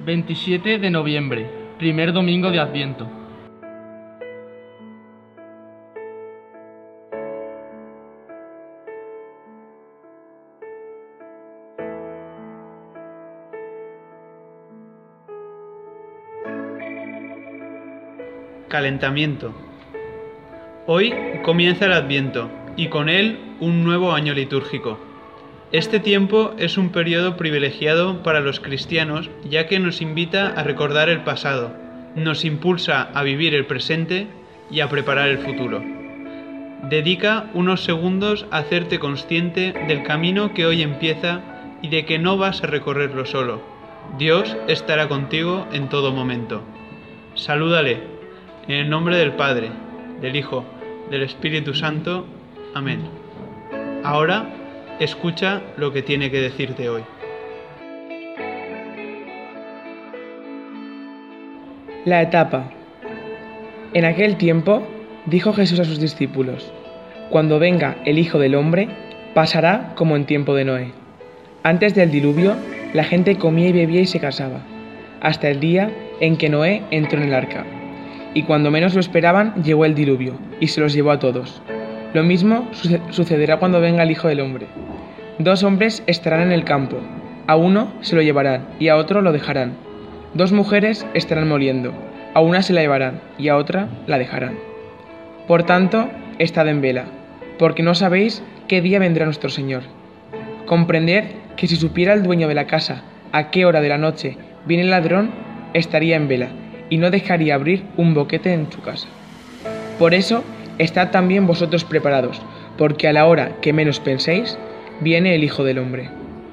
27 de noviembre, primer domingo de Adviento. Calentamiento. Hoy comienza el Adviento y con él un nuevo año litúrgico. Este tiempo es un periodo privilegiado para los cristianos, ya que nos invita a recordar el pasado, nos impulsa a vivir el presente y a preparar el futuro. Dedica unos segundos a hacerte consciente del camino que hoy empieza y de que no vas a recorrerlo solo. Dios estará contigo en todo momento. Salúdale, en el nombre del Padre, del Hijo, del Espíritu Santo. Amén. Ahora, escucha lo que tiene que decirte hoy. La etapa. En aquel tiempo, dijo Jesús a sus discípulos: cuando venga el Hijo del Hombre, pasará como en tiempo de Noé. Antes del diluvio, la gente comía y bebía y se casaba, hasta el día en que Noé entró en el arca. Y cuando menos lo esperaban, llegó el diluvio, y se los llevó a todos. Lo mismo sucederá cuando venga el Hijo del Hombre. 2 hombres estarán en el campo, a uno se lo llevarán y a otro lo dejarán. 2 mujeres estarán moliendo, a una se la llevarán y a otra la dejarán. Por tanto, estad en vela, porque no sabéis qué día vendrá nuestro Señor. Comprended que si supiera el dueño de la casa a qué hora de la noche viene el ladrón, estaría en vela y no dejaría abrir un boquete en su casa. Por eso, estad también vosotros preparados, porque a la hora que menos penséis, viene el Hijo del Hombre.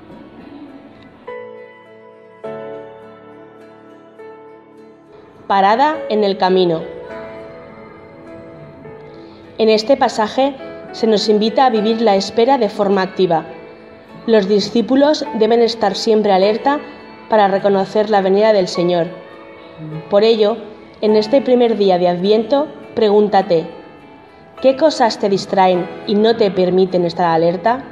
Parada en el camino. En este pasaje se nos invita a vivir la espera de forma activa. Los discípulos deben estar siempre alerta para reconocer la venida del Señor. Por ello, en este primer día de Adviento, pregúntate: ¿qué cosas te distraen y no te permiten estar alerta?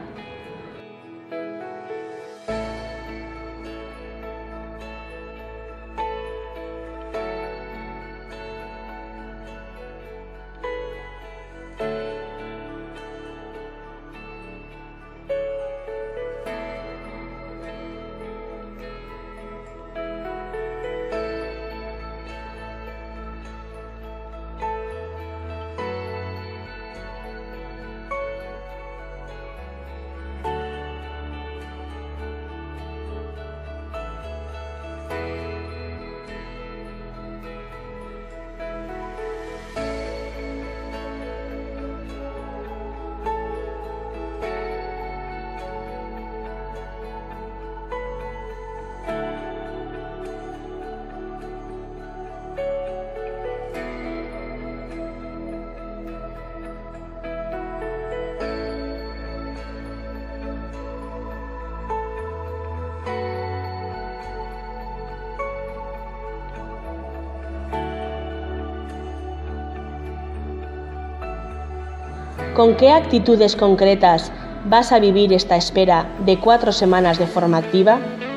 ¿Con qué actitudes concretas vas a vivir esta espera de 4 semanas de forma activa?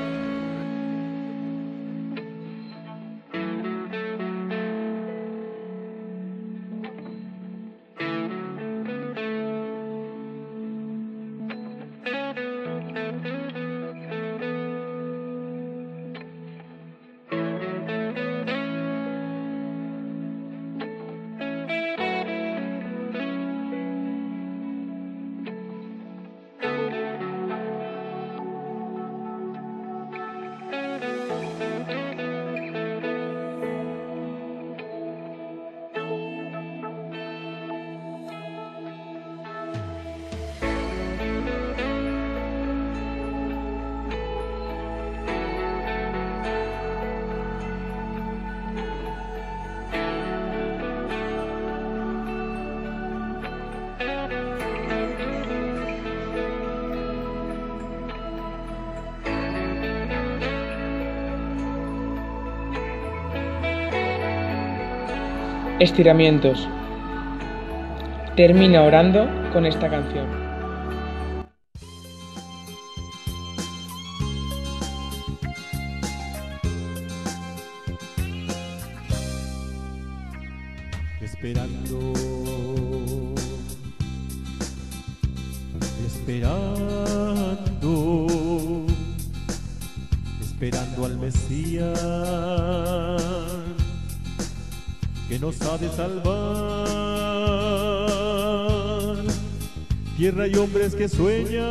Estiramientos. Termina orando con esta canción. esperando, esperando, esperando al Mesías que nos ha de salvar. Tierra y hombres que sueñan,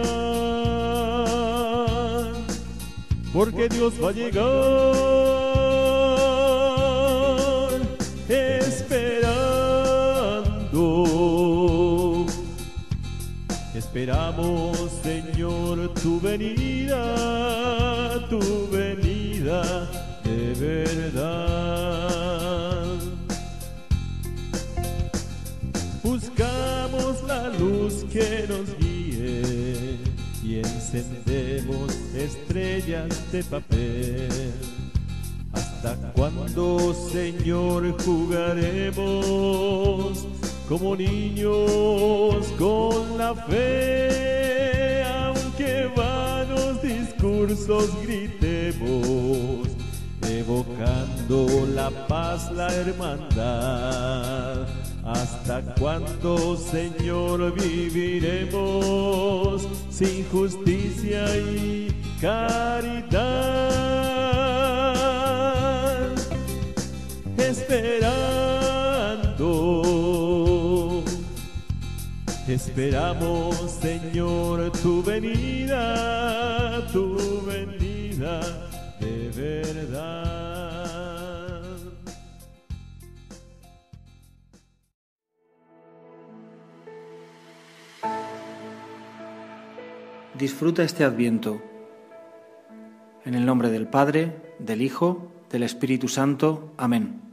porque Dios va a llegar, esperando. Esperamos, Señor, tu venida de verdad. Buscamos la luz que nos guíe y encendemos estrellas de papel. ¿Hasta cuándo, Señor, jugaremos como niños con la fe? Aunque vanos discursos gritemos, evocando la paz, la hermandad. ¿Hasta cuándo, Señor, viviremos sin justicia y caridad? Esperando, esperamos, Señor, tu venida de verdad. Disfruta este Adviento. En el nombre del Padre, del Hijo, del Espíritu Santo. Amén.